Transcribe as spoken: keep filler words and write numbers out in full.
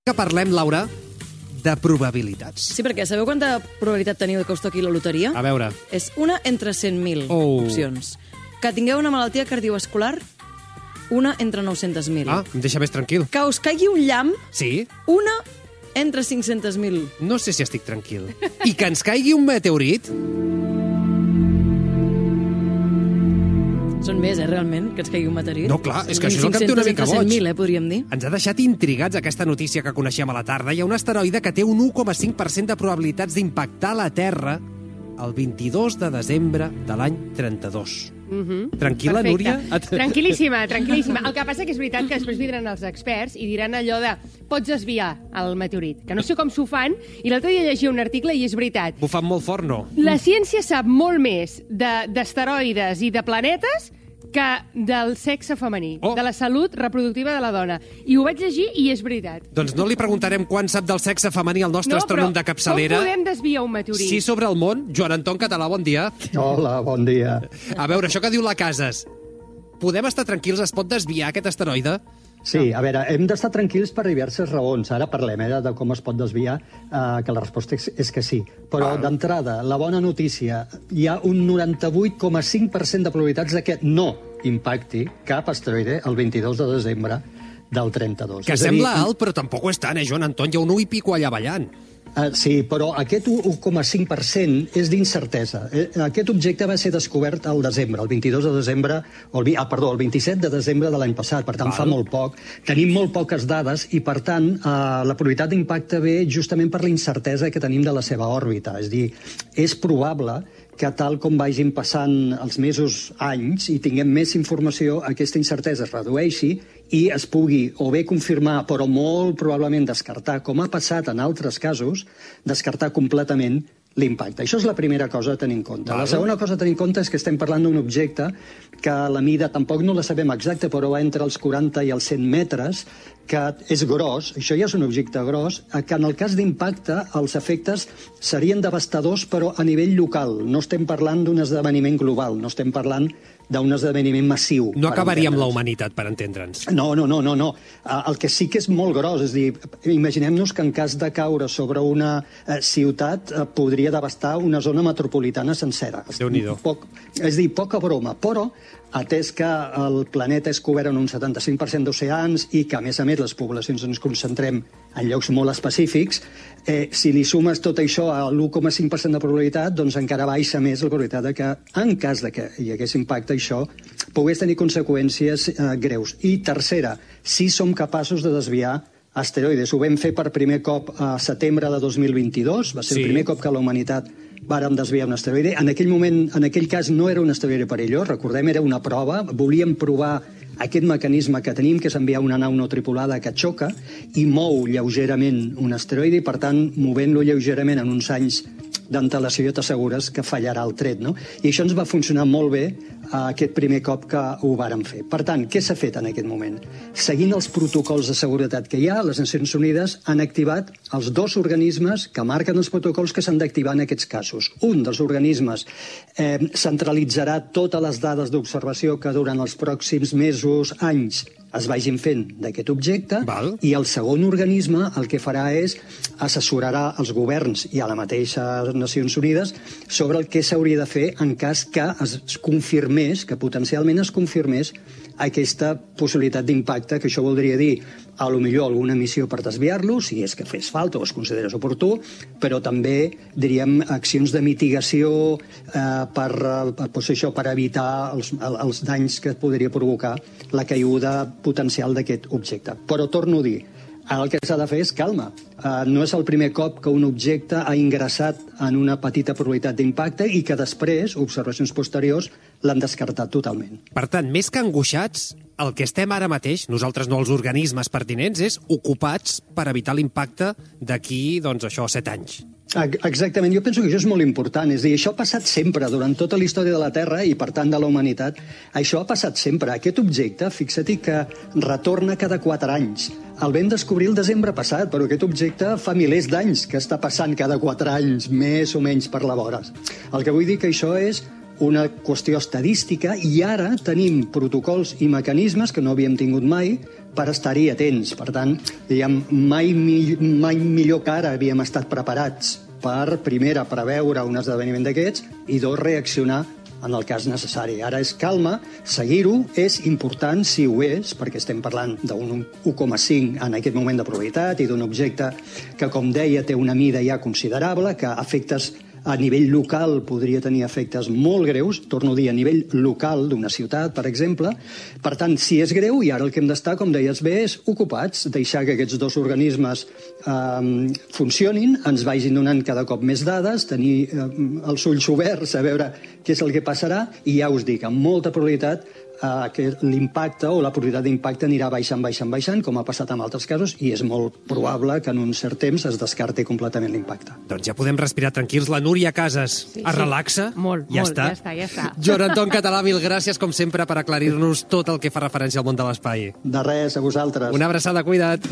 Que parlem, Laura, de probabilitats. Sí, perquè sabeu quanta probabilitat teniu que us toqui la loteria? A veure. És una entre cent mil Oh. opcions. Que tingueu una malaltia cardiovascular, una entre nou-cents mil. Ah, em deixa més tranquil. Que us caigui un llamp, Sí? una entre cinc-cents mil. No sé si estic tranquil. I que ens caigui un meteorit? Són més, eh, realment, que ens caigui un meteorit. No, clar, és que això és el que em té una mica boig. cinc-cents entre cent mil, eh, podríem dir. Ens ha deixat intrigats aquesta notícia que coneixem a la tarda. Hi ha un asteroide que té un u coma cinc per cent de probabilitats d'impactar la Terra el vint-i-dos de desembre de l'any trenta-dos. Mm-hmm. Tranquil·la, Perfecte. Núria? Tranquil·líssima, tranquil·líssima. El que passa que és veritat que després vindran els experts i diran allò de pots desviar el meteorit, que no sé com s'ho fan, i l'altre dia llegia un article i és veritat. Bufant molt fort, no? La ciència sap molt més de- d'asteroides i de planetes que del sexe femení, Oh. de la salut reproductiva de la dona. I ho vaig llegir i és veritat. Doncs no li preguntarem quan sap del sexe femení el nostre No, astrònom però de capçalera. com podem desviar un meteorit? Sí, sobre el món. Joan Anton Català, bon dia. Hola, bon dia. A veure, això que diu la Casas, podem estar tranquils? Es pot desviar aquest asteroide? Sí, a veure, hem d'estar tranquils per diverses raons. Ara parlem eh, de com es pot desviar, eh, que la resposta és, és que sí. Però, d'entrada, la bona notícia, hi ha un noranta-vuit coma cinc per cent de probabilitats de que no impacti cap asteroide el vint-i-dos de desembre del trenta-dos. Que És a sembla dir, alt, però tampoc ho és tant, eh, Joan Anton? Hi ha un u i pico allà ballant. Uh, sí, però aquest un coma cinc per cent és d'incertesa. Eh, Aquest objecte va ser descobert al desembre, el vint-i-dos de desembre, o el, vi- ah, perdó, el vint-i-set de desembre de l'any passat, per tant Val. fa molt poc. Tenim molt poques dades i, per tant, uh, la probabilitat d'impacte ve justament per la incertesa que tenim de la seva òrbita. És a dir, és probable que tal com vagin passant els mesos, anys, i tinguem més informació, aquesta incertesa es redueixi i es pugui o bé confirmar, però molt probablement descartar, com ha passat en altres casos, descartar completament l'impacte. Això és la primera cosa a tenir en compte. Val. La segona cosa a tenir en compte és que estem parlant d'un objecte que la mida tampoc no la sabem exacta, però va entre els quaranta i els cent metres, que és gros, això ja és un objecte gros, eh, que en el cas d'impacte els efectes serien devastadors, però a nivell local. No estem parlant d'un esdeveniment global, no estem parlant d'un esdeveniment massiu. No per acabaria amb la entendre'ns. humanitat, per entendre'ns. No, no, no, no, no. Uh, el que sí que és molt gros, és a dir, imaginem-nos que en cas de caure sobre una uh, ciutat uh, podria devastar una zona metropolitana sencera. Déu-n'hi-do. Poc, és a dir, poca broma, però atès que el planeta és cobert en un setanta-cinc per cent d'oceans i que, a més a més, les poblacions ens concentrem en llocs molt específics, eh, si li sumes tot això a l'u coma cinc per cent de probabilitat, doncs encara baixa més la probabilitat de que, en cas de que hi hagués impacte, això pogués tenir conseqüències eh, greus. I tercera, si som capaços de desviar asteroides. Ho vam fer per primer cop a setembre de dos mil vint-i-dos, va ser Sí. el primer cop que la humanitat vàrem desviar un asteroide. En aquell moment, en aquell cas, no era un asteroide perillós, recordem, era una prova. Volíem provar aquest mecanisme que tenim, que és enviar una nau no tripulada que xoca i mou lleugerament un asteroide i, per tant, movent-lo lleugerament en uns anys d'antelació ja t'assegures que fallarà el tret, no? I això ens va funcionar molt bé uh, aquest primer cop que ho vàrem fer. Per tant, què s'ha fet en aquest moment? Seguint els protocols de seguretat que hi ha, les Nacions Unides han activat els dos organismes que marquen els protocols que s'han d'activar en aquests casos. Un dels organismes eh, centralitzarà totes les dades d'observació que durant els pròxims mesos, anys, es vagin fent d'aquest objecte. Val. I el segon organisme el que farà és assessorarà els governs i a la mateixa Nacions Unides sobre el que s'hauria de fer en cas que es confirmés, que potencialment es confirmés aquesta possibilitat d'impacte, que això voldria dir a lo millor alguna missió per desviar-lo, si és que fes falta o es considerés oportú, però també, diríem, accions de mitigació eh, per, per, pues això, per evitar els, els danys que podria provocar la caiguda potencial d'aquest objecte. Però torno a dir, el que s'ha de fer és calma. Uh, no és el primer cop que un objecte ha ingressat en una petita probabilitat d'impacte i que després, observacions posteriors, l'han descartat totalment. Per tant, més que angoixats, el que estem ara mateix, nosaltres no els organismes pertinents, és ocupats per evitar l'impacte d'aquí, doncs això, set anys. Exactament, jo penso que això és molt important. És a dir, això ha passat sempre, durant tota la història de la Terra i, per tant, de la humanitat. Això ha passat sempre. Aquest objecte, fixa't que retorna cada quatre anys. El vam descobrir el desembre passat, però aquest objecte fa milers d'anys que està passant cada quatre anys, més o menys per la vora. El que vull dir que això és una qüestió estadística i ara tenim protocols i mecanismes que no havíem tingut mai per estar-hi atents. Per tant, diguem, mai, mai millor que ara havíem estat preparats per, primera, preveure un esdeveniment d'aquests i, dos, reaccionar en el cas necessari. Ara és calma, seguir-ho és important, si ho és, perquè estem parlant d'un u coma cinc en aquest moment de probabilitat i d'un objecte que, com deia, té una mida ja considerable, que efectes a nivell local podria tenir efectes molt greus, torno a dir, a nivell local d'una ciutat, per exemple. Per tant, si és greu, i ara el que hem d'estar, com deies bé, és ocupats, deixar que aquests dos organismes eh, funcionin, ens vagin donant cada cop més dades, tenir eh, els ulls oberts a veure què és el que passarà, i ja us dic, amb molta probabilitat, eh, que l'impacte o la probabilitat d'impacte anirà baixant, baixant, baixant, com ha passat en altres casos, i és molt probable que en un cert temps es descarti completament l'impacte. Doncs ja podem respirar tranquils. La Núria Casas Sí, es sí. relaxa. Molt, ja molt, està. ja està, ja està. Joan Anton Català, mil gràcies, com sempre, per aclarir-nos tot el que fa referència al món de l'espai. De res, a vosaltres. Una abraçada, cuida't.